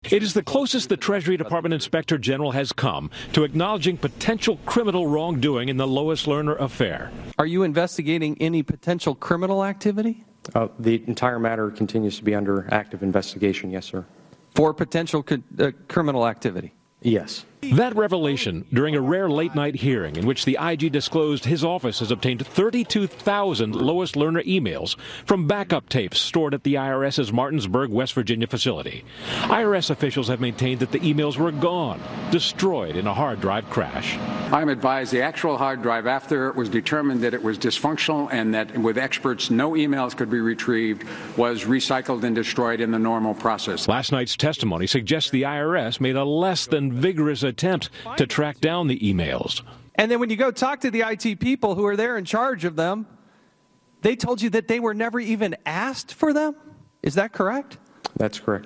It is the closest the Treasury Department Inspector General has come to acknowledging potential criminal wrongdoing in the Lois Lerner affair. Are you investigating any potential criminal activity? The entire matter continues to be under active investigation, yes, sir. For potential criminal activity? Yes. That revelation during a rare late-night hearing in which the IG disclosed his office has obtained 32,000 Lois Lerner emails from backup tapes stored at the IRS's Martinsburg, West Virginia facility. IRS officials have maintained that the emails were gone, destroyed in a hard drive crash. I'm advised the actual hard drive, after it was determined that it was dysfunctional and that with experts no emails could be retrieved, was recycled and destroyed in the normal process. Last night's testimony suggests the IRS made a less than vigorous attempt to track down the emails. And then when you go talk to the IT people who are there in charge of them, they told you that they were never even asked for them? Is that correct? That's correct.